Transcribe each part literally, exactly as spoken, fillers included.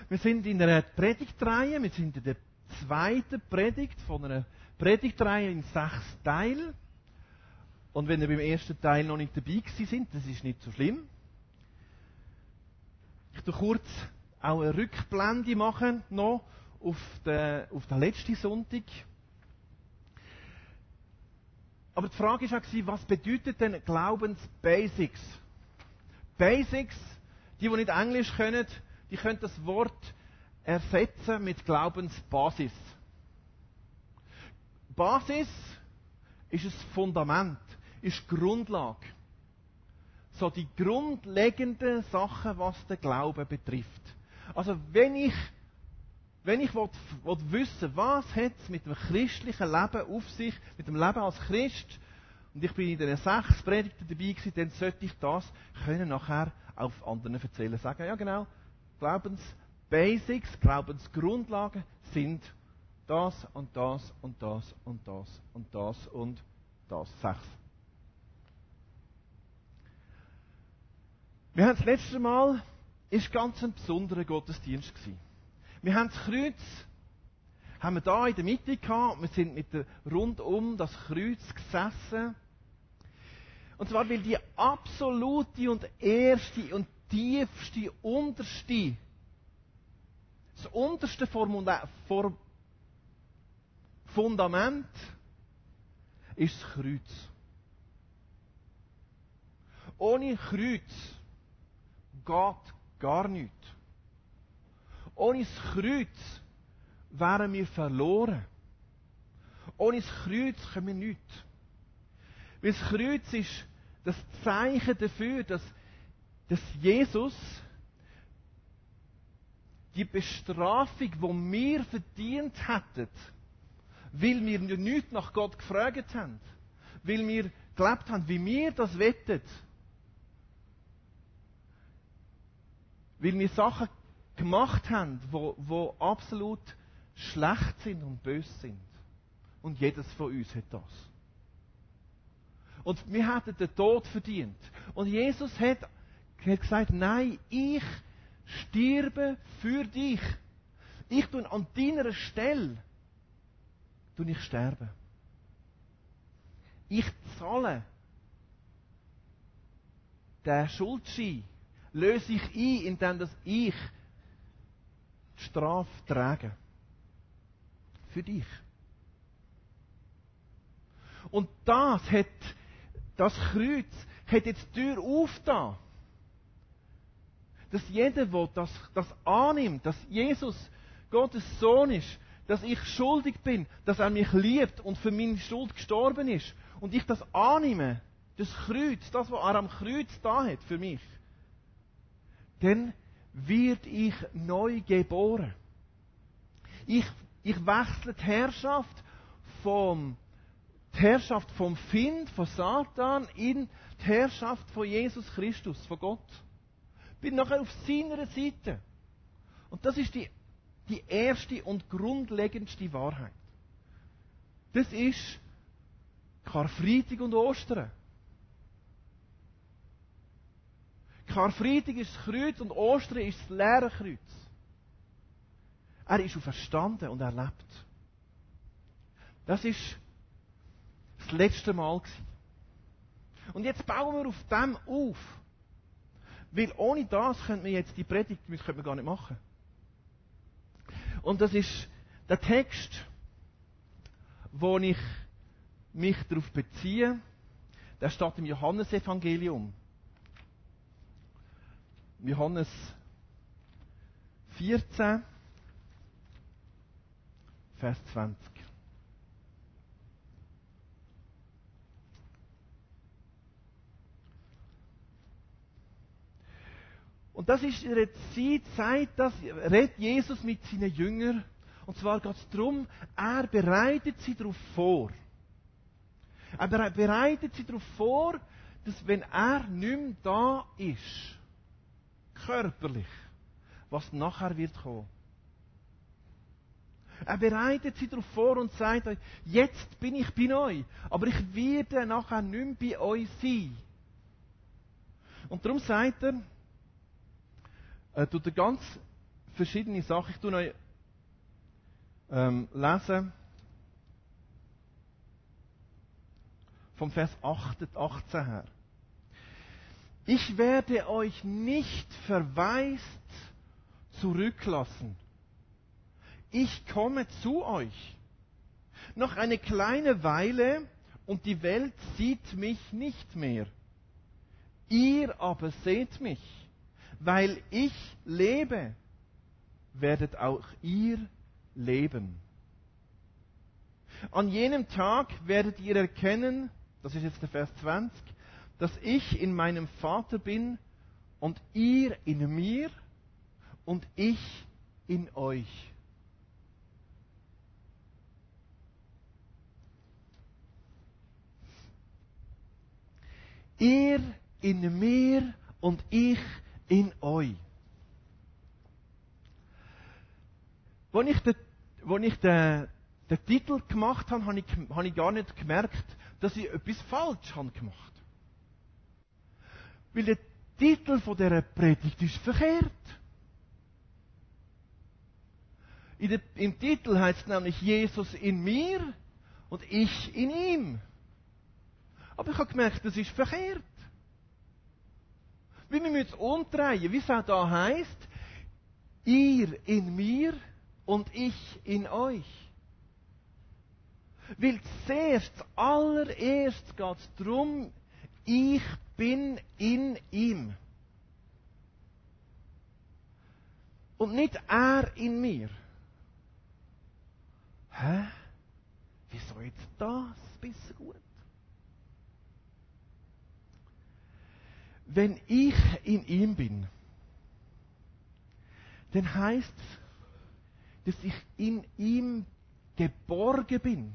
Wir sind in einer Predigtreihe, wir sind in der zweiten Predigt von einer Predigtreihe in sechs Teilen. Und wenn ihr beim ersten Teil noch nicht dabei gewesen sind, das ist nicht so schlimm. Ich tue kurz auch eine Rückblende machen noch auf den, auf den letzten Sonntag. Aber die Frage war auch, was bedeutet denn Glaubensbasics? Basics, die, die nicht Englisch können, die können das Wort ersetzen mit Glaubensbasis. Basis ist ein Fundament, ist Grundlage. So die grundlegenden Sachen, was den Glauben betrifft. Also wenn ich, wenn ich will, will wissen, was hat es mit dem christlichen Leben auf sich, mit dem Leben als Christ, und ich bin in den sechs Predigten dabei gewesen, dann sollte ich das können nachher auf anderen erzählen. Sagen, ja genau, Glaubensbasics, Glaubensgrundlagen sind das und das und das und das und das und das. Sechs. Wir haben das letzte Mal, ist ganz ein besonderer Gottesdienst gewesen. Wir haben das Kreuz, haben wir da in der Mitte gehabt, wir sind mit der, rund um das Kreuz gesessen. Und zwar, weil die absolute und erste und tiefste, unterste, das unterste Formula, Form, Fundament ist das Kreuz. Ohne Kreuz geht gar nichts. Ohne das Kreuz wären wir verloren. Ohne das Kreuz können wir nichts. Weil das Kreuz ist das Zeichen dafür, dass, dass Jesus die Bestrafung, die wir verdient hätten, weil wir nichts nach Gott gefragt haben, weil wir gelebt haben, wie wir das wettet, weil wir Sachen gemacht haben, wo, wo absolut schlecht sind und böse sind. Und jedes von uns hat das. Und wir hätten den Tod verdient. Und Jesus hat, hat gesagt, nein, ich sterbe für dich. Ich tue an deiner Stelle tue ich sterben. Ich zahle den Schuldschein, löse ich ein, indem dass ich die Strafe trage. Für dich. Und das hat, das Kreuz hat jetzt die Tür aufgetan. Dass jeder, der das, das annimmt, dass Jesus Gottes Sohn ist, dass ich schuldig bin, dass er mich liebt und für meine Schuld gestorben ist. Und ich das annehme, das Kreuz, das, was er am Kreuz da hat für mich, dann wird ich neu geboren. Ich, ich wechsle die Herrschaft vom, die Herrschaft vom Find, von Satan, in die Herrschaft von Jesus Christus, von Gott. Bin nachher auf seiner Seite. Und das ist die, die erste und grundlegendste Wahrheit. Das ist Karfreitag und Ostern. Karfreitag ist das Kreuz und Ostern ist das leere Kreuz. Er ist auferstanden und er lebt. Das ist das letzte Mal gewesen. Und jetzt bauen wir auf dem auf. Weil ohne das könnten wir jetzt die Predigt das könnten wir gar nicht machen. Und das ist der Text, wo ich mich darauf beziehe, der steht im Johannesevangelium. Johannes vierzehn, Vers zwanzig. Und das ist in der Zeit, Zeit, das redet Jesus mit seinen Jüngern. Und zwar geht es darum, er bereitet sie darauf vor. Er bereitet sie darauf vor, dass wenn er nicht mehr da ist, körperlich, was nachher wird kommen. Er bereitet sie darauf vor und sagt euch, jetzt bin ich bei euch, aber ich werde nachher nicht mehr bei euch sein. Und darum sagt er, äh, tut er ganz verschiedene Sachen. Ich tue euch ähm, lesen vom Vers achtzehn her. Ich werde euch nicht verwaist zurücklassen. Ich komme zu euch. Noch eine kleine Weile und die Welt sieht mich nicht mehr. Ihr aber seht mich. Weil ich lebe, werdet auch ihr leben. An jenem Tag werdet ihr erkennen, das ist jetzt der Vers zwanzig, dass ich in meinem Vater bin und ihr in mir und ich in euch. Ihr in mir und ich in euch. Als ich den, als ich den, den Titel gemacht habe, habe ich, habe ich gar nicht gemerkt, dass ich etwas falsch habe gemacht. Weil der Titel von dieser Predigt ist verkehrt. In der, Im Titel heißt es nämlich Jesus in mir und ich in ihm. Aber ich habe gemerkt, das ist verkehrt. Wie wir müssen es umdrehen, wie es auch da heisst, ihr in mir und ich in euch. Weil zuerst, allererst geht es darum, ich bin in ihm. Und nicht er in mir. Hä? Wieso jetzt das? Bisschen gut. Wenn ich in ihm bin, dann heißt es, dass ich in ihm geborgen bin.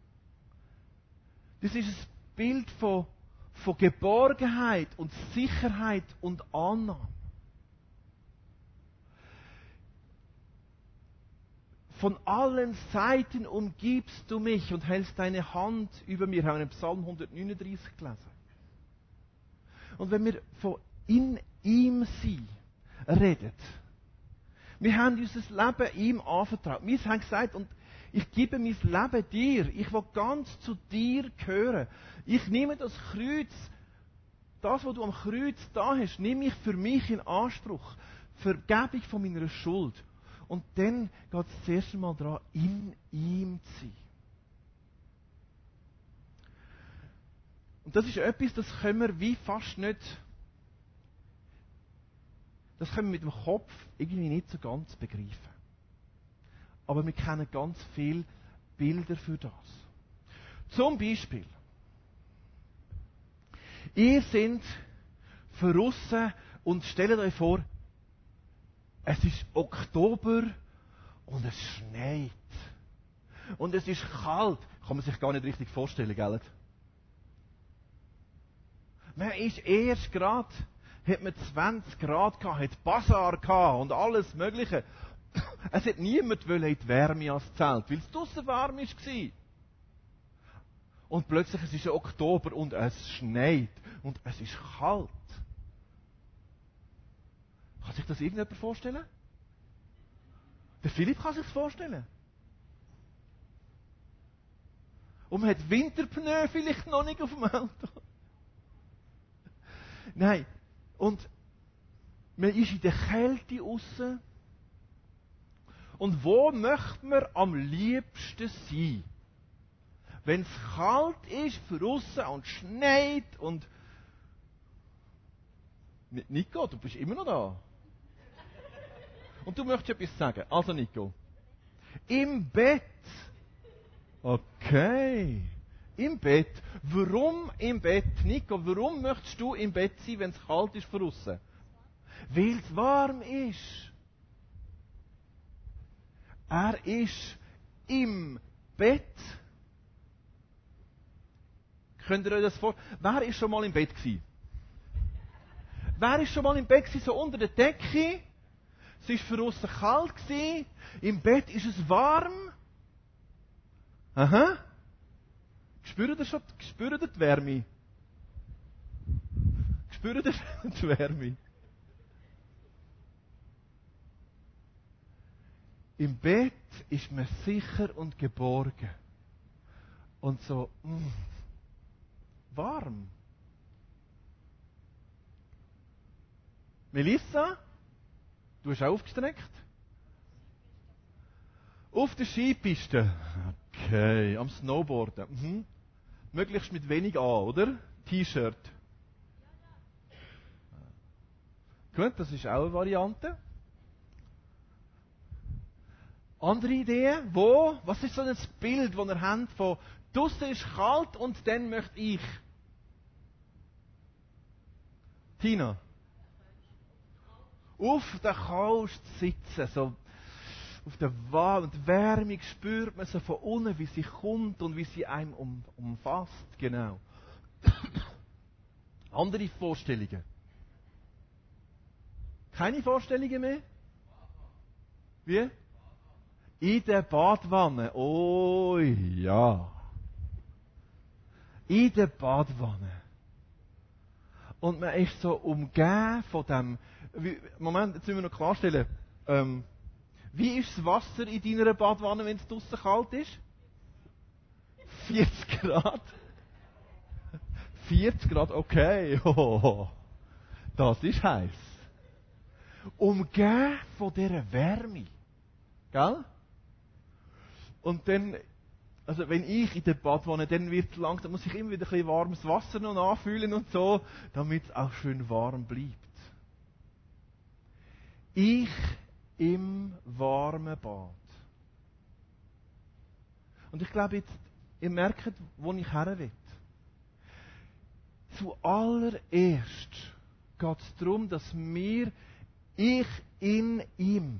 Das ist ein Bild von, von Geborgenheit und Sicherheit und Annahme. Von allen Seiten umgibst du mich und hältst deine Hand über mir. Wir haben im Psalm hundertneununddreißig gelesen. Und wenn wir von in ihm sein reden, wir haben unser Leben ihm anvertraut. Wir haben gesagt, und ich gebe mein Leben dir. Ich will ganz zu dir gehören. Ich nehme das Kreuz, das, was du am Kreuz da hast, nehme ich für mich in Anspruch. Vergebung von meiner Schuld. Und dann geht es das erste Mal daran, in ihm zu sein. Und das ist etwas, das können wir wie fast nicht, das können wir mit dem Kopf irgendwie nicht so ganz begreifen. Aber wir kennen ganz viele Bilder für das. Zum Beispiel, ihr seid verrissen und stellt euch vor, es ist Oktober und es schneit. Und es ist kalt. Kann man sich gar nicht richtig vorstellen, gell? Man ist erst gerade, hat man zwanzig Grad gehabt, hat Basar gehabt und alles Mögliche. Es hat niemand in die Wärme als Zelt, weil es draussen warm war. Und plötzlich es ist es Oktober und es schneit und es ist kalt. Kann sich das irgendjemand vorstellen? Der Philipp kann sich das vorstellen. Und man hat Winterpneu vielleicht noch nicht auf dem Auto. Nein. Und man ist in der Kälte aussen. Und wo möchte man am liebsten sein? Wenn es kalt ist, draussen und schneit und... Nico, du bist immer noch da. Und du möchtest etwas sagen. Also Nico. Im Bett. Okay. Im Bett. Warum im Bett? Nico, warum möchtest du im Bett sein, wenn es kalt ist draussen? Weil es warm ist. Er ist im Bett. Könnt ihr euch das vorstellen? Wer ist schon mal im Bett gewesen? Wer ist schon mal im Bett gewesen, so unter der Decke? Es war für uns kalt gewesen. Im Bett ist es warm. Aha. Spürt ihr schon, spürt ihr die Wärme? Spürt ihr die Wärme? Im Bett ist man sicher und geborgen. Und so mh, warm. Melissa, du hast auch aufgestreckt? Auf der Skipiste. Okay, am Snowboarden. Mhm. Möglichst mit wenig an, oder? T-Shirt. Gut, das ist auch eine Variante. Andere Ideen? Wo? Was ist so ein Bild, das ihr habt von draussen ist kalt und dann möchte ich? Tina? Auf der Couch sitzen, so auf der Wand. Und Wärme spürt man so von unten, wie sie kommt und wie sie einem um, umfasst. Genau. Andere Vorstellungen? Keine Vorstellungen mehr? Wie? In der Badwanne. Oh ja. In der Badwanne. Und man ist so umgeben von dem. Moment, jetzt müssen wir noch klarstellen. Ähm, wie ist das Wasser in deiner Badwanne, wenn es draussen kalt ist? vierzig Grad. vierzig Grad, okay. Oh, das ist heiß. Umgeben von dieser Wärme. Gell? Und dann, also wenn ich in der Badwanne, dann wird es langsam, muss ich immer wieder ein bisschen warmes Wasser noch nachfühlen und so, damit es auch schön warm bleibt. Ich im warmen Bad. Und ich glaube jetzt, ihr merkt, wo ich her will. Zuallererst geht es darum, dass wir, ich in ihm,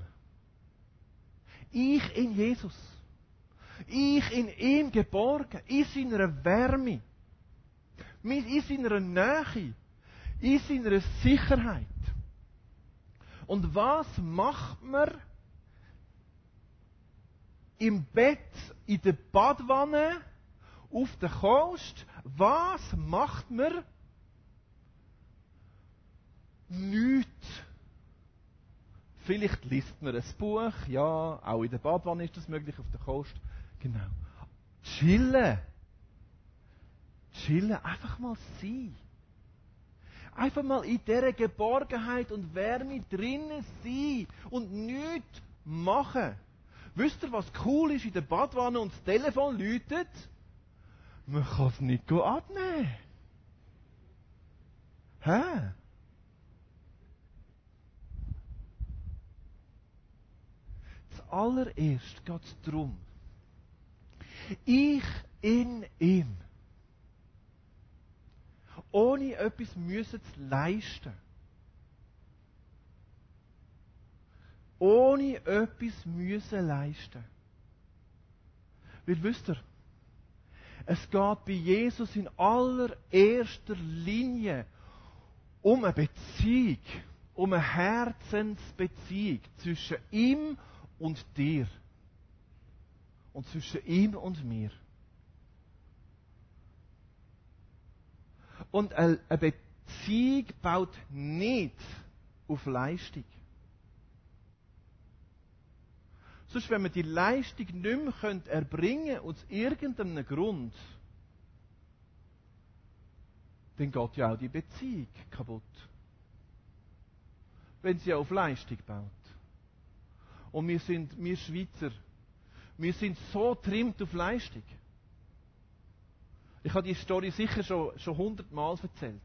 ich in Jesus, ich in ihm geborgen, in seiner Wärme, in seiner Nähe, in seiner Sicherheit. Und was macht man im Bett, in der Badwanne, auf der Kost? Was macht man? Nichts. Vielleicht liest man ein Buch, ja, auch in der Badwanne ist das möglich, auf der Kost. Genau. Chillen. Chillen, einfach mal sein. Einfach mal in dieser Geborgenheit und Wärme drinnen sein und nichts machen. Wisst ihr, was cool ist in der Badwanne und das Telefon läutet? Man kann es nicht abnehmen. Hä? Zuallererst geht es darum, ich in ihm, ohne etwas müssen zu leisten, ohne etwas müssen leisten. Weil wisst ihr, es geht bei Jesus in allererster Linie um eine Beziehung, um eine Herzensbeziehung zwischen ihm und dir. Und zwischen ihm und mir. Und eine Beziehung baut nicht auf Leistung. Sonst, wenn wir die Leistung nicht mehr erbringen können, aus irgendeinem Grund, dann geht ja auch die Beziehung kaputt. Wenn sie auf Leistung baut. Und wir sind, wir Schweizer, wir sind so trimmt auf Leistung. Ich habe die Story sicher schon, schon hundertmal erzählt.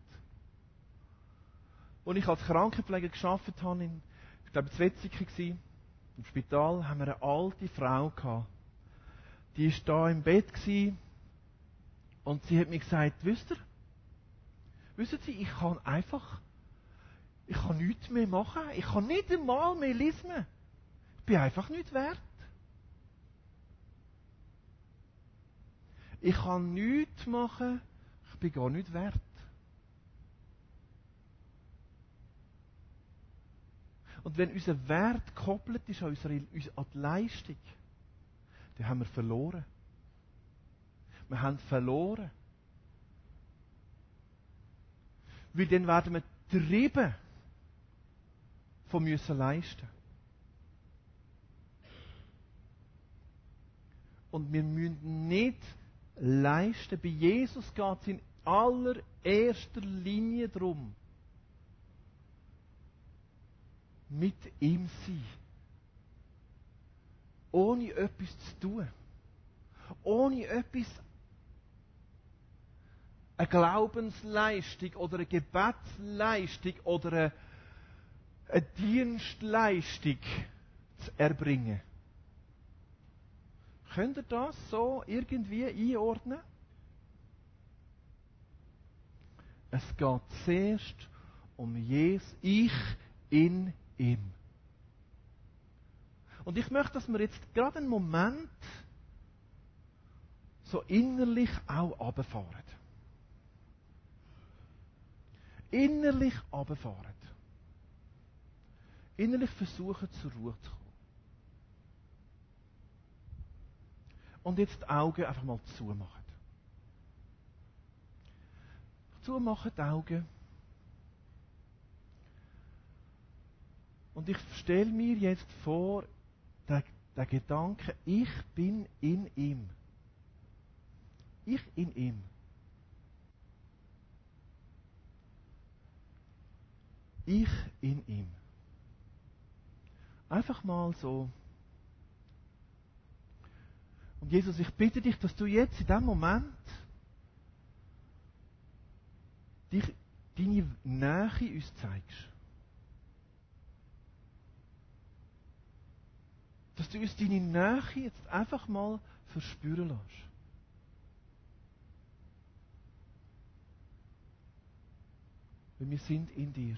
Als ich als Krankenpfleger gearbeitet habe, in, ich glaube, in Wetzikon war, im Spital, haben wir eine alte Frau gehabt. Die war da im Bett gewesen, und sie hat mir gesagt, wisst ihr, wissen Sie, ich kann einfach, ich kann nichts mehr machen. Ich kann nicht einmal mehr lesen. Ich bin einfach nicht wert. Ich kann nichts machen, ich bin gar nicht wert. Und wenn unser Wert gekoppelt ist an, unsere, an die Leistung, dann haben wir verloren. Wir haben verloren. Weil dann werden wir getrieben von müssen leisten. Und wir müssen nicht leisten. Bei Jesus geht es in allererster Linie darum, mit ihm sein. Ohne etwas zu tun. Ohne etwas, eine Glaubensleistung oder eine Gebetsleistung oder eine, eine Dienstleistung zu erbringen. Könnt ihr das so irgendwie einordnen? Es geht zuerst um Jesus, ich in ihm. Und ich möchte, dass wir jetzt gerade einen Moment so innerlich auch runterfahren. Innerlich runterfahren. Innerlich versuchen, zur Ruhe zu kommen. Und jetzt die Augen einfach mal zumachen. Zumachen die Augen. Und ich stelle mir jetzt vor, der, der Gedanke, ich bin in ihm. Ich in ihm. Ich in ihm. Einfach mal so. Und Jesus, ich bitte dich, dass du jetzt in diesem Moment dich, deine Nähe uns zeigst. Dass du uns deine Nähe jetzt einfach mal verspüren lässt. Weil wir sind in dir.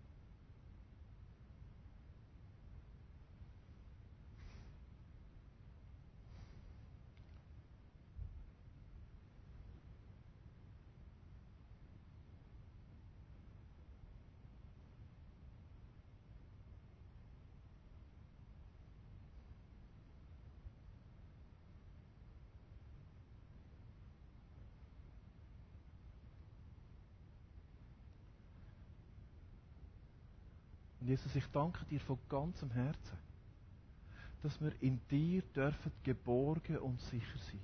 Und Jesus, ich danke dir von ganzem Herzen, dass wir in dir dürfen geborgen und sicher sein.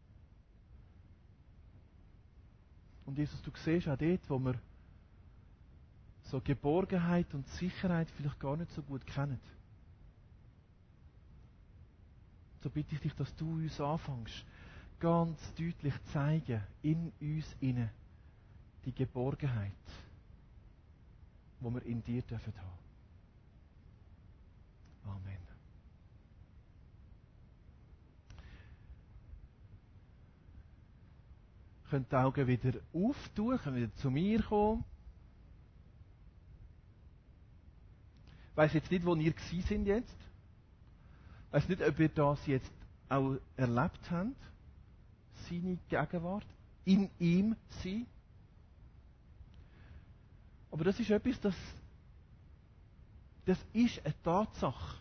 Und Jesus, du siehst auch dort, wo wir so Geborgenheit und Sicherheit vielleicht gar nicht so gut kennen. So bitte ich dich, dass du uns anfängst, ganz deutlich zu zeigen, in uns inne die Geborgenheit, wo wir in dir dürfen haben. Amen. Ihr könnt die Augen wieder auftun, könnt wieder zu mir kommen. Ich weiss jetzt nicht, wo ihr gsi sind jetzt. Ich weiss nicht, ob ihr das jetzt auch erlebt habt. Seine Gegenwart. In ihm sein. Aber das ist etwas, das, das ist eine Tatsache.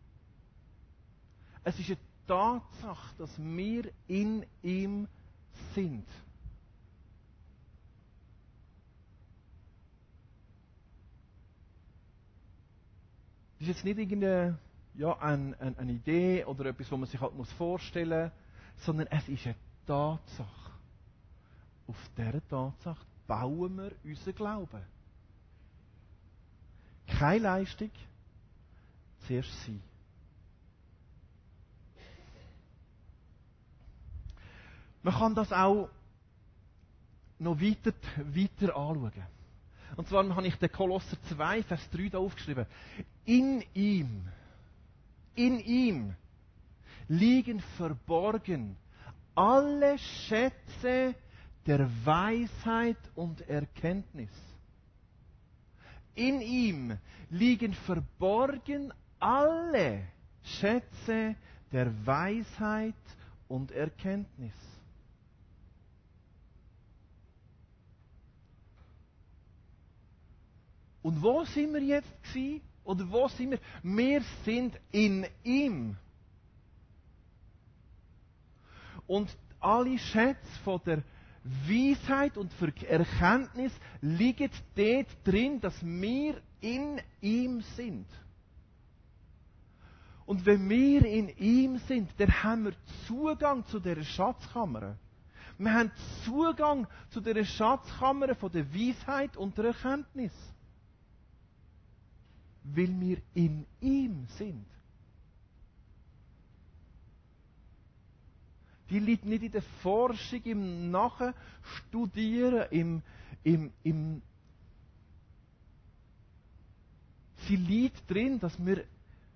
Es ist eine Tatsache, dass wir in ihm sind. Das ist jetzt nicht irgendeine ja, eine, eine, eine Idee oder etwas, was man sich halt muss vorstellen muss, sondern es ist eine Tatsache. Auf dieser Tatsache bauen wir unseren Glauben. Keine Leistung, zuerst sein. Man kann das auch noch weiter, weiter anschauen. Und zwar habe ich den Kolosser zwei, Vers drei da aufgeschrieben. In ihm, in ihm liegen verborgen alle Schätze der Weisheit und Erkenntnis. In ihm liegen verborgen alle Schätze der Weisheit und Erkenntnis. Und wo sind wir jetzt gewesen? Oder wo sind wir? Wir sind in ihm. Und alle Schätze von der Weisheit und Erkenntnis liegen dort drin, dass wir in ihm sind. Und wenn wir in ihm sind, dann haben wir Zugang zu dieser Schatzkammer. Wir haben Zugang zu dieser Schatzkammer von der Weisheit und der Erkenntnis. Weil wir in ihm sind. Die liegt nicht in der Forschung, im Nachstudieren, im, im, im Sie liegt drin, dass wir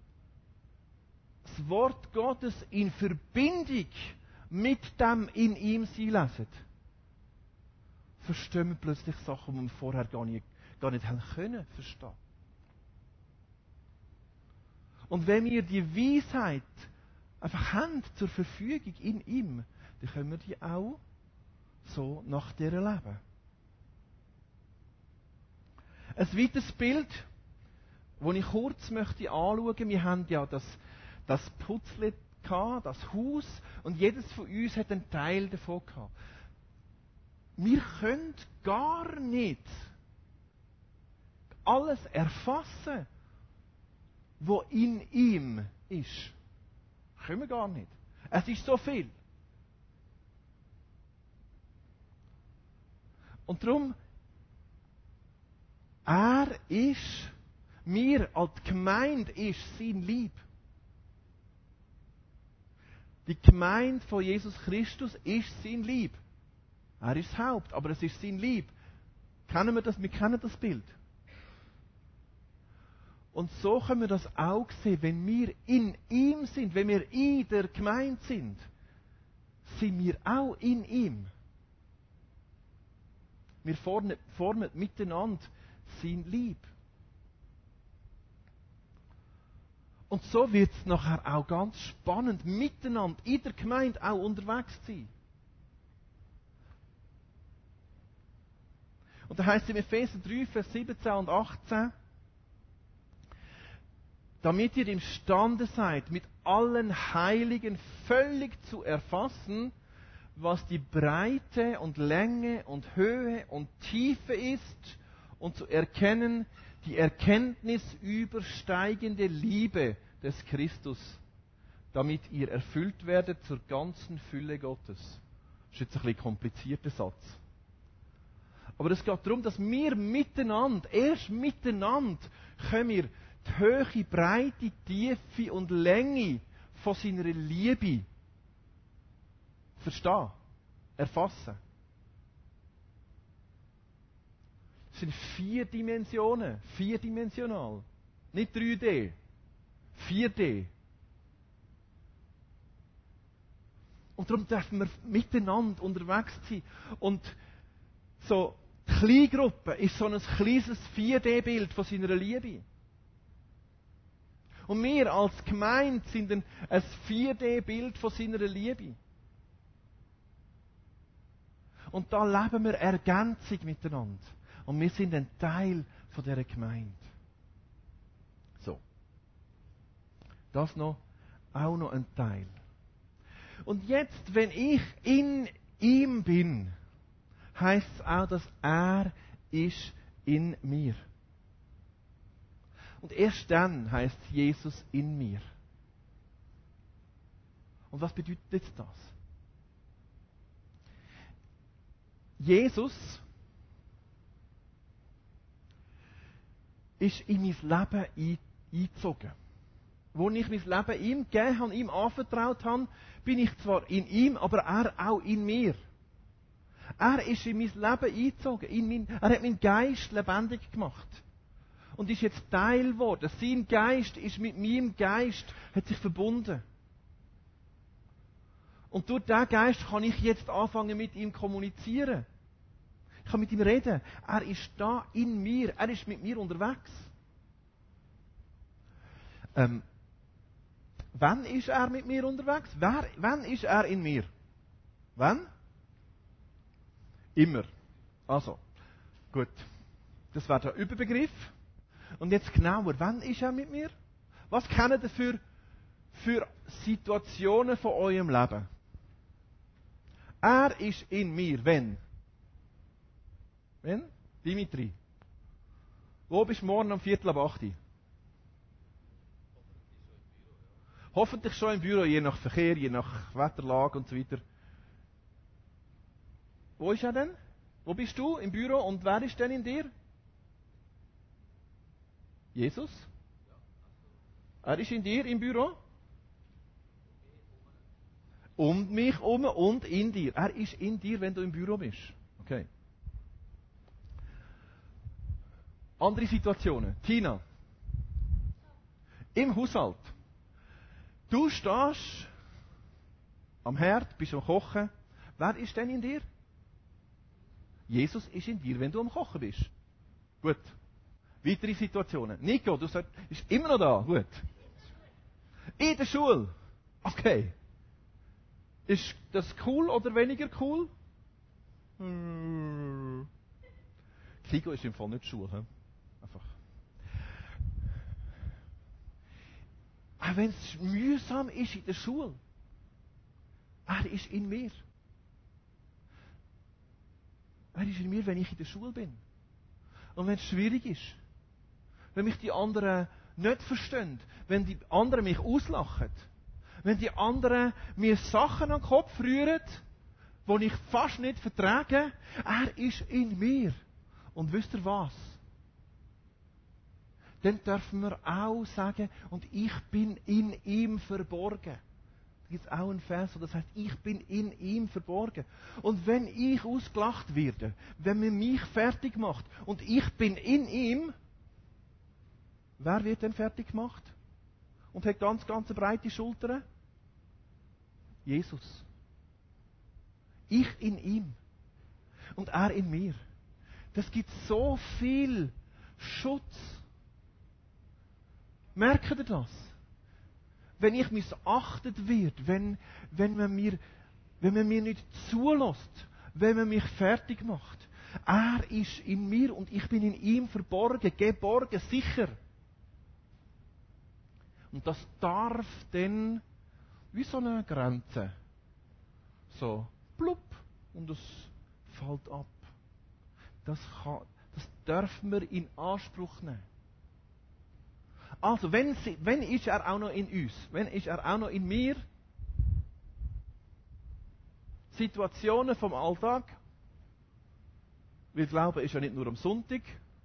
das Wort Gottes in Verbindung mit dem in ihm sein lesen. Verstehen wir plötzlich Sachen, die wir vorher gar nicht, gar nicht haben können verstehen. Und wenn wir die Weisheit einfach haben zur Verfügung in ihm, dann können wir die auch so nach dir leben. Ein weiteres Bild, das ich kurz möchte anschauen. Wir haben ja das, das Putzle gehabt, das Haus, und jedes von uns hat einen Teil davon gehabt. Wir können gar nicht alles erfassen, was in ihm ist. Können wir gar nicht. Es ist so viel. Und darum, er ist, wir als Gemeinde ist sein Lieb. Die Gemeinde von Jesus Christus ist sein Lieb. Er ist das Haupt, aber es ist sein Lieb. Kennen wir das? Wir kennen das Bild. Und so können wir das auch sehen, wenn wir in ihm sind, wenn wir in der Gemeinde sind, sind wir auch in ihm. Wir formen, formen miteinander sein Lieb. Und so wird es nachher auch ganz spannend, miteinander in der Gemeinde auch unterwegs zu sein. Und da heißt es in Epheser drei, Vers siebzehn und achtzehn, damit ihr imstande seid, mit allen Heiligen völlig zu erfassen, was die Breite und Länge und Höhe und Tiefe ist, und zu erkennen die Erkenntnis übersteigende Liebe des Christus, damit ihr erfüllt werdet zur ganzen Fülle Gottes. Das ist jetzt ein bisschen komplizierter Satz. Aber es geht darum, dass wir miteinander, erst miteinander, können wir die Höhe, Breite, Tiefe und Länge von seiner Liebe verstehen, erfassen. Es sind vier Dimensionen, vierdimensional, nicht drei D, vier D. Und darum dürfen wir miteinander unterwegs sein. Und so, die Kleingruppe ist so ein kleines vier D Bild von seiner Liebe. Und wir als Gemeinde sind ein, ein vier D Bild von seiner Liebe. Und da leben wir Ergänzung miteinander. Und wir sind ein Teil von dieser Gemeinde. So. Das noch, auch noch ein Teil. Und jetzt, wenn ich in ihm bin, heisst es auch, dass er ist in mir. Und erst dann heisst Jesus in mir. Und was bedeutet jetzt das? Jesus ist in mein Leben eingezogen. Wo ich mein Leben ihm gegeben habe, ihm anvertraut habe, bin ich zwar in ihm, aber er auch in mir. Er ist in mein Leben eingezogen. In mein, er hat meinen Geist lebendig gemacht. Und ist jetzt Teil geworden. Sein Geist ist mit meinem Geist, hat sich verbunden. Und durch diesen Geist kann ich jetzt anfangen, mit ihm zu kommunizieren. Ich kann mit ihm reden. Er ist da in mir. Er ist mit mir unterwegs. Ähm, wann ist er mit mir unterwegs? Wer, wann ist er in mir? Wann? Immer. Also, gut. Das wäre der Überbegriff. Und jetzt genauer, wann ist er mit mir? Was kennen ihr für, für Situationen von eurem Leben? Er ist in mir. Wenn? Wenn? Dimitri. Wo bist du morgen am Viertel ab acht? Hoffentlich schon im Büro, je nach Verkehr, je nach Wetterlage und so weiter. Wo ist er denn? Wo bist du im Büro und wer ist denn in dir? Jesus? Er ist in dir im Büro? Um mich herum und in dir. Er ist in dir, wenn du im Büro bist. Okay. Andere Situationen. Tina. Im Haushalt. Du stehst am Herd, bist am Kochen. Wer ist denn in dir? Jesus ist in dir, wenn du am Kochen bist. Gut. Weitere Situationen. Nico, du sagst, ist immer noch da. Gut. In der Schule. Okay. Ist das cool oder weniger cool? Hm. Nico ist im Fall nicht Schule. He? Einfach. Auch wenn es mühsam ist in der Schule. Er ist in mir. Er ist in mir, wenn ich in der Schule bin. Und wenn es schwierig ist. Wenn mich die anderen nicht verstehen. Wenn die anderen mich auslachen. Wenn die anderen mir Sachen an den Kopf rühren, die ich fast nicht vertrage. Er ist in mir. Und wisst ihr was? Dann dürfen wir auch sagen, und ich bin in ihm verborgen. Da gibt es auch einen Vers, das heißt, ich bin in ihm verborgen. Und wenn ich ausgelacht werde, wenn man mich fertig macht und ich bin in ihm, wer wird denn fertig gemacht? Und hat ganz, ganz breite Schultern? Jesus. Ich in ihm. Und er in mir. Das gibt so viel Schutz. Merkt ihr das? Wenn ich missachtet wird, wenn, wenn, man mir, wenn man mir nicht zulässt, wenn man mich fertig macht. Er ist in mir und ich bin in ihm verborgen, geborgen, sicher. Und das darf dann wie so eine Grenze. So, plupp, und es fällt ab. Das, kann, das dürfen wir in Anspruch nehmen. Also, wenn, wenn ist er auch noch in uns? Wenn ist er auch noch in mir? Situationen vom Alltag. Wir glauben, ist ja nicht nur am Sonntag.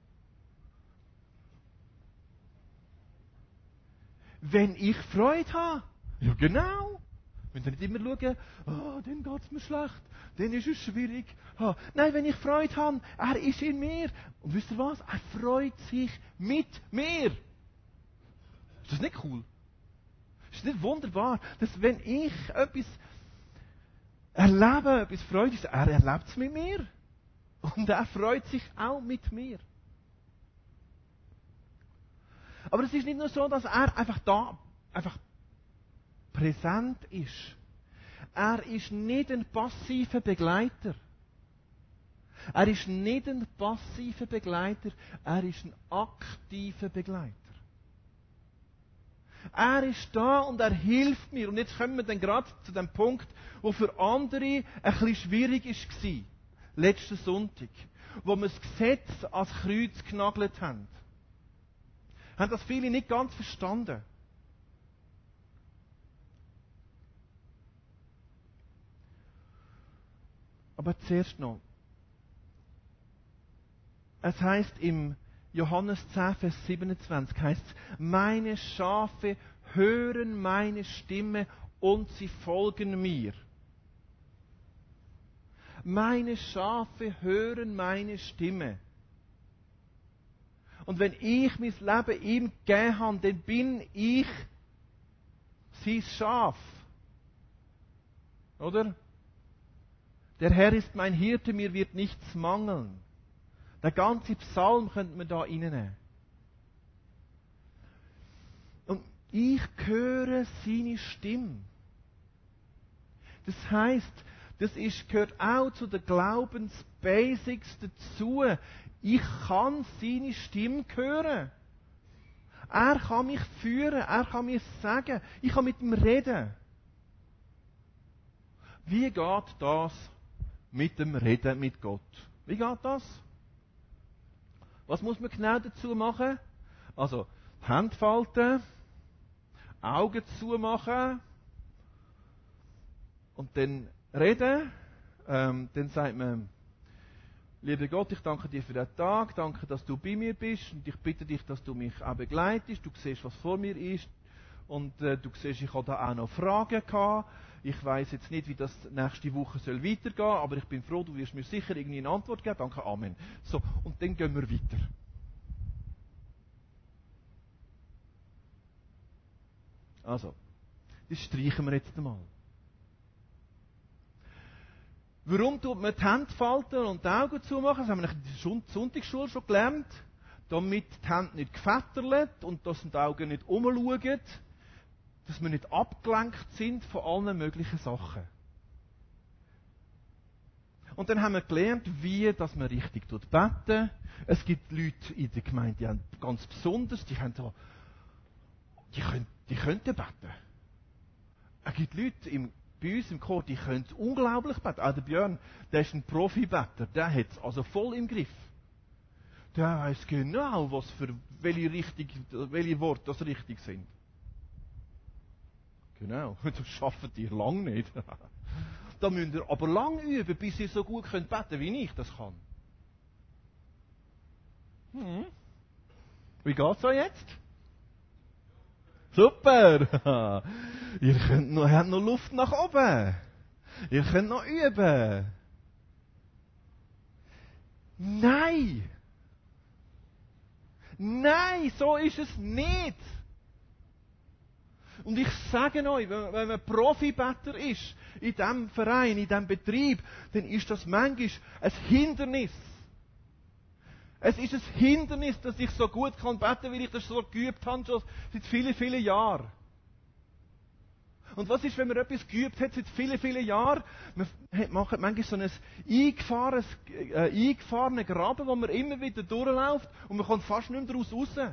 Wenn ich Freude habe. Ja, genau. Wenn wir nicht immer schauen, oh, dann geht es mir schlecht, dann ist es schwierig. Oh, nein, wenn ich Freude habe, er ist in mir. Und wisst ihr was? Er freut sich mit mir. Ist das nicht cool? Ist das nicht wunderbar, dass wenn ich etwas erlebe, etwas Freudiges, er erlebt es mit mir. Und er freut sich auch mit mir. Aber es ist nicht nur so, dass er einfach da, einfach präsent ist. Er ist nicht ein passiver Begleiter. Er ist nicht ein passiver Begleiter, er ist ein aktiver Begleiter. Er ist da und er hilft mir. Und jetzt kommen wir dann gerade zu dem Punkt, wo für andere ein bisschen schwierig war. Letzten Sonntag. Wo wir das Gesetz ans Kreuz genagelt haben. Haben das viele nicht ganz verstanden. Aber zuerst noch. Es heißt im Johannes zehn, Vers siebenundzwanzig, heißt es, meine Schafe hören meine Stimme und sie folgen mir. Meine Schafe hören meine Stimme. Und wenn ich mein Leben ihm gegeben habe, dann bin ich sein Schaf. Oder? Der Herr ist mein Hirte, mir wird nichts mangeln. Der ganze Psalm könnte man da reinnehmen. Und ich höre seine Stimme. Das heisst, das ist, gehört auch zu den Glaubensbasics dazu. Ich kann seine Stimme hören. Er kann mich führen, er kann mir sagen, ich kann mit ihm reden. Wie geht das mit dem Reden mit Gott? Wie geht das? Was muss man genau dazu machen? Also, Hände falten, Augen zumachen und dann reden. Ähm, dann sagt man, lieber Gott, ich danke dir für den Tag, danke, dass du bei mir bist und ich bitte dich, dass du mich auch begleitest. Du siehst, was vor mir ist und äh, du siehst, ich habe da auch noch Fragen gehabt. Ich weiß jetzt nicht, wie das nächste Woche soll weitergehen, aber ich bin froh, du wirst mir sicher irgendwie eine Antwort geben. Danke, Amen. So, und dann gehen wir weiter. Also, das streichen wir jetzt einmal. Warum tut man die Hände falten und die Augen zumachen? Das haben wir in der Sonntagsschule schon gelernt. Damit die Hände nicht gefetterlen und dass die Augen nicht umschauen. Dass wir nicht abgelenkt sind von allen möglichen Sachen. Und dann haben wir gelernt, wie dass man richtig beten. Es gibt Leute in der Gemeinde, die haben ganz besonders, die haben da, die können, die können beten. Es gibt Leute im bei uns im Chor, die können unglaublich beten. Auch der Björn, der ist ein Profi-Better, der hat es also voll im Griff. Der weiß genau, was für, welche, richtig, welche Worte das richtig sind. Genau, das schafft ihr lang nicht. Da müsst ihr aber lang üben, bis ihr so gut könnt beten, wie ich das kann. Hm. Wie geht's euch jetzt? Super! Ihr könnt noch, habt noch Luft nach oben. Ihr könnt noch üben. Nein! Nein, so ist es nicht! Und ich sage euch, wenn man Profibetter ist, in diesem Verein, in diesem Betrieb, dann ist das manchmal ein Hindernis. Es ist ein Hindernis, dass ich so gut kann beten, weil ich das so geübt habe, schon seit vielen, vielen Jahren. Und was ist, wenn man etwas geübt hat seit vielen, vielen Jahren? Man macht manchmal so ein eingefahrenes, äh, eingefahrenen Graben, wo man immer wieder durchläuft und man kommt fast nicht mehr daraus raus.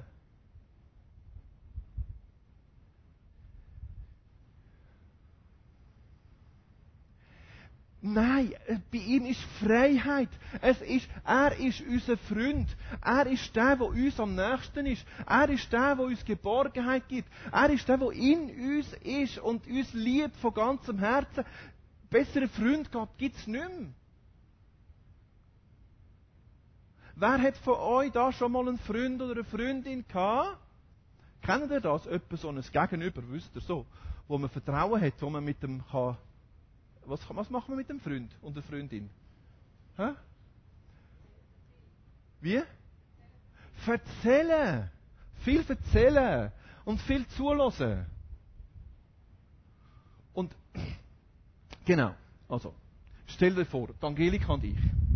Nein, bei ihm ist Freiheit. Es ist, er ist unser Freund. Er ist der, der uns am nächsten ist. Er ist der, der uns Geborgenheit gibt. Er ist der, der in uns ist und uns liebt von ganzem Herzen. Besseren Freund gibt es nicht mehr. Wer hat von euch da schon mal einen Freund oder eine Freundin gehabt? Kennt ihr das? Etwa so ein Gegenüber, wisst ihr so? Wo man Vertrauen hat, wo man mit dem kann. Was, was machen wir mit dem Freund und der Freundin? Hä? Wie? Erzählen. Viel erzählen. Und viel zulassen. Und, genau. Also, stell dir vor, die Angelika und ich.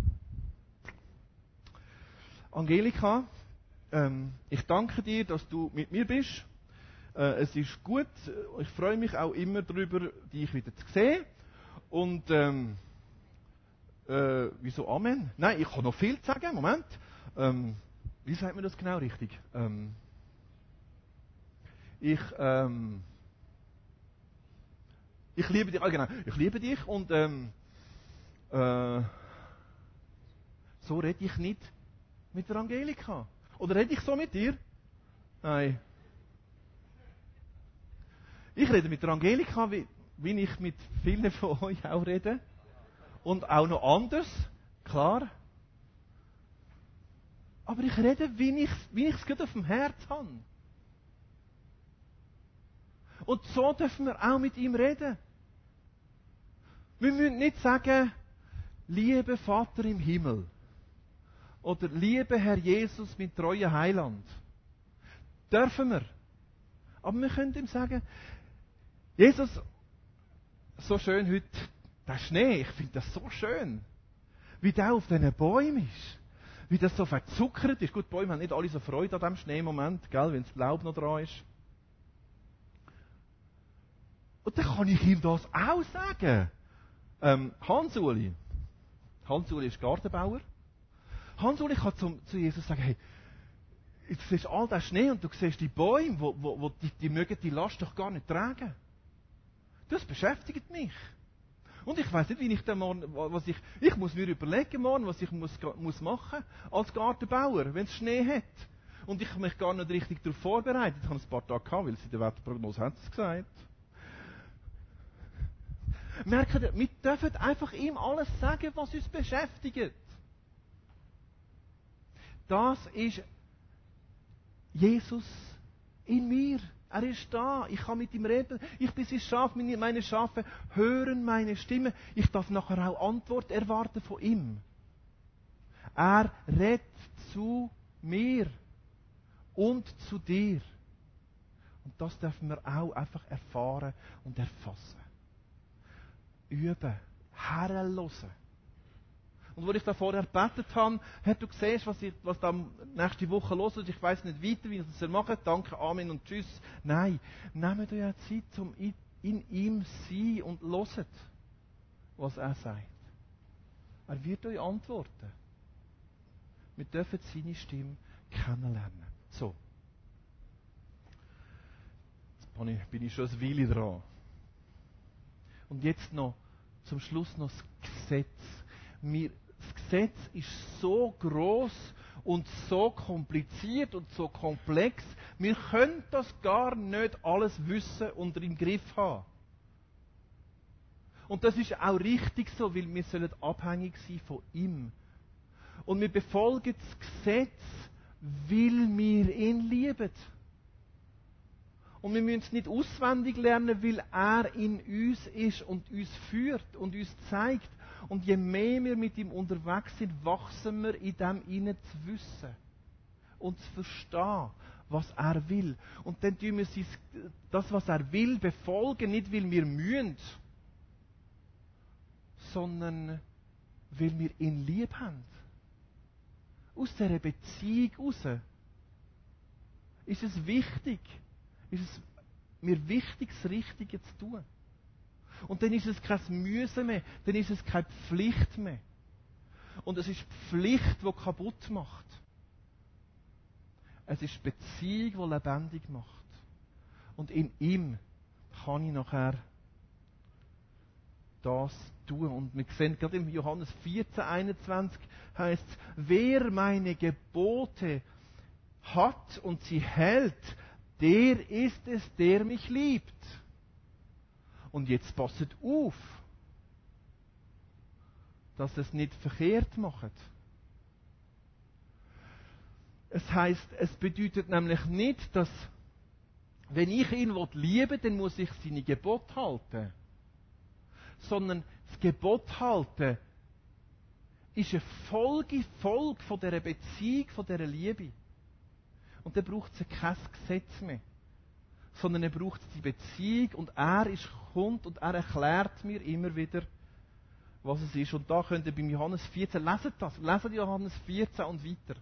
Angelika, ähm, ich danke dir, dass du mit mir bist. Äh, es ist gut. Ich freue mich auch immer darüber, dich wieder zu sehen. Und, ähm, äh, wieso Amen? Nein, ich kann noch viel zu sagen. Moment. Ähm, wie sagt man das genau richtig? Ähm, ich, ähm, ich liebe dich, ah, genau, ich liebe dich und, ähm, äh, so rede ich nicht mit der Angelika. Oder rede ich so mit dir? Nein. Ich rede mit der Angelika, wie, wie ich mit vielen von euch auch rede. Und auch noch anders, klar. Aber ich rede, wie ich wie ich es gerade auf dem Herz habe. Und so dürfen wir auch mit ihm reden. Wir müssen nicht sagen, liebe Vater im Himmel. Oder liebe Herr Jesus, mein treuer Heiland. Dürfen wir. Aber wir können ihm sagen, Jesus, so schön heute, der Schnee, ich finde das so schön. Wie der auf diesen Bäumen ist. Wie das so verzuckert ist. Gut, die Bäume haben nicht alle so Freude an diesem Schneemoment, gell, wenn das Laub noch dran ist. Und dann kann ich ihm das auch sagen. Ähm, Hans-Uli. Hans-Uli ist Gartenbauer. Hans-Uli kann zu, zu Jesus sagen, hey, jetzt siehst du all den Schnee und du siehst die Bäume, wo, wo, wo die, die mögen die Last doch gar nicht tragen. Das beschäftigt mich. Und ich weiß nicht, wie ich dann morgen, was ich, ich muss mir überlegen morgen, was ich muss, muss machen als Gartenbauer, wenn es Schnee hat. Und ich habe mich gar nicht richtig darauf vorbereitet. Ich habe ein paar Tage gehabt, weil sie in der Wetterprognose hat es gesagt. Merkt ihr, wir dürfen einfach ihm alles sagen, was uns beschäftigt. Das ist Jesus in mir. Er ist da. Ich kann mit ihm reden. Ich bin sein Schaf. Meine Schafe hören meine Stimme. Ich darf nachher auch Antwort erwarten von ihm. Er redet zu mir und zu dir. Und das dürfen wir auch einfach erfahren und erfassen. Üben, herhören. Und als ich da vorher gebetet habe, hey, du siehst, was, ich, was da nächste Woche los ist, ich weiss nicht weiter, wie ich das machen soll. Danke, Amen und Tschüss. Nein, nehmt euch ja Zeit, um in, in ihm sein und hört, was er sagt. Er wird euch antworten. Wir dürfen seine Stimme kennenlernen. So. Jetzt bin ich schon eine Weile dran. Und jetzt noch zum Schluss noch das Gesetz. Wir, das Gesetz ist so groß und so kompliziert und so komplex. Wir können das gar nicht alles wissen und im Griff haben. Und das ist auch richtig so, weil wir sollen abhängig sein von ihm. Und wir befolgen das Gesetz, weil wir ihn lieben. Und wir müssen es nicht auswendig lernen, weil er in uns ist und uns führt und uns zeigt. Und je mehr wir mit ihm unterwegs sind, wachsen wir in dem innen zu wissen und zu verstehen, was er will. Und dann tun wir das, was er will, befolgen, nicht weil wir mühen, sondern weil wir ihn lieb haben. Aus dieser Beziehung heraus ist es wichtig, ist es mir wichtig, das Richtige zu tun. Und dann ist es kein Müssen mehr, dann ist es keine Pflicht mehr. Und es ist die Pflicht, die kaputt macht. Es ist die Beziehung, die lebendig macht. Und in ihm kann ich nachher das tun. Und wir sehen gerade im Johannes vierzehn, einundzwanzig heißt es, wer meine Gebote hat und sie hält, der ist es, der mich liebt. Und jetzt passet auf, dass es nicht verkehrt macht. Es heißt, es bedeutet nämlich nicht, dass, wenn ich ihn lieben will, dann muss ich seine Gebote halten. Sondern das Gebot halten ist eine Folge, Folge von dieser Beziehung, von dieser Liebe. Und dann braucht es kein Gesetz mehr. Sondern er braucht die Beziehung und er ist, kommt und er erklärt mir immer wieder, was es ist. Und da könnt ihr beim Johannes vierzehn, leset das, leset Johannes vierzehn und weiter.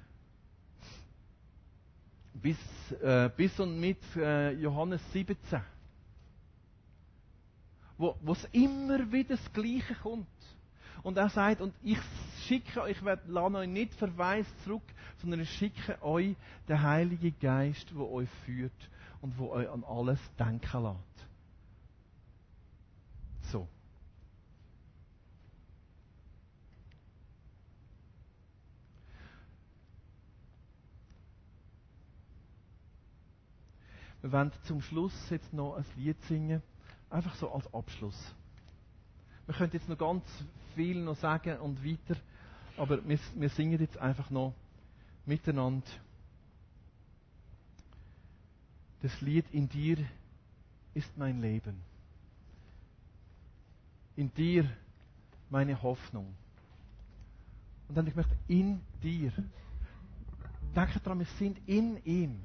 Bis, äh, bis und mit äh, Johannes siebzehn. Wo es immer wieder das Gleiche kommt. Und er sagt, und ich schicke euch, ich lasse euch nicht verweist zurück, sondern ich schicke euch den Heiligen Geist, der euch führt und der euch an alles denken lässt. So. Wir werden zum Schluss jetzt noch ein Lied singen, einfach so als Abschluss. Wir können jetzt noch ganz viel noch sagen und weiter, aber wir, wir singen jetzt einfach noch miteinander das Lied In dir ist mein Leben. In dir meine Hoffnung. Und dann ich möchte in dir. Denke daran, wir sind in ihm.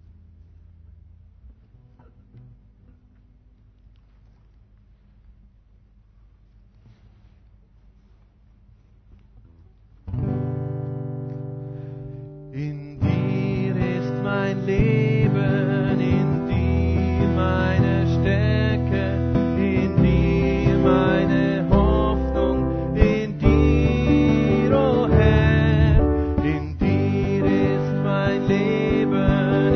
In dir ist mein Leben, in dir meine Stärke, in dir meine Hoffnung, in dir, o Herr, in dir ist mein Leben,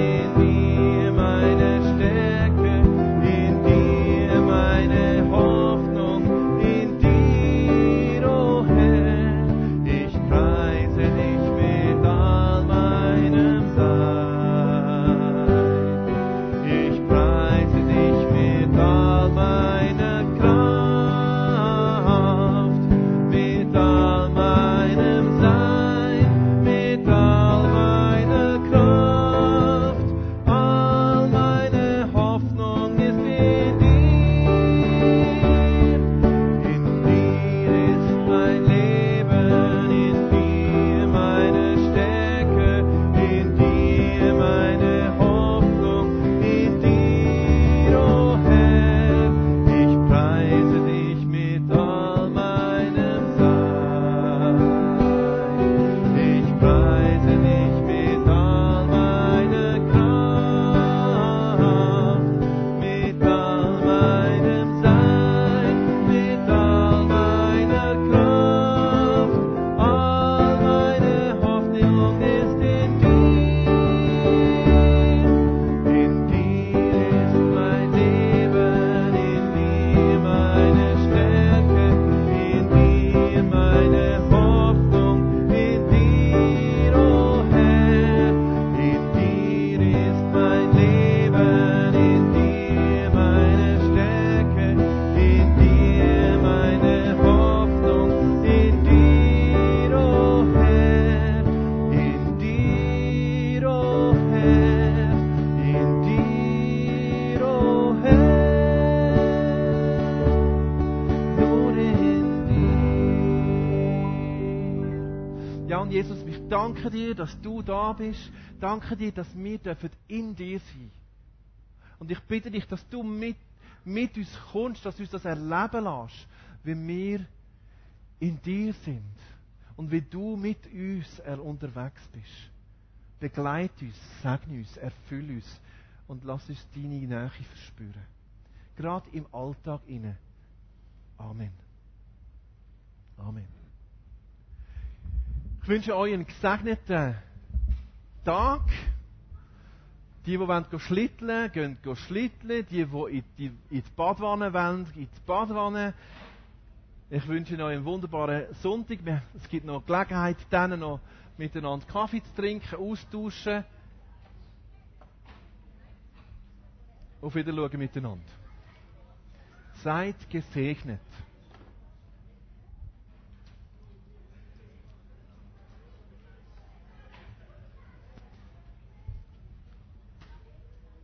danke dir, dass du da bist. Danke dir, dass wir dürfen in dir sein. Und ich bitte dich, dass du mit, mit uns kommst, dass du uns das erleben lässt, wie wir in dir sind. Und wie du mit uns unterwegs bist. Begleit uns, segne uns, erfüll uns und lass uns deine Nähe verspüren. Gerade im Alltag inne. Amen. Amen. Ich wünsche euch einen gesegneten Tag. Die, die wollen schlitteln, gehen schlitteln. Die, die in die, in die Badwanne wollen, in die Badwanne. Ich wünsche euch einen wunderbaren Sonntag. Es gibt noch Gelegenheit, dann noch miteinander Kaffee zu trinken, austauschen. Auf Wiedersehen miteinander. Seid gesegnet.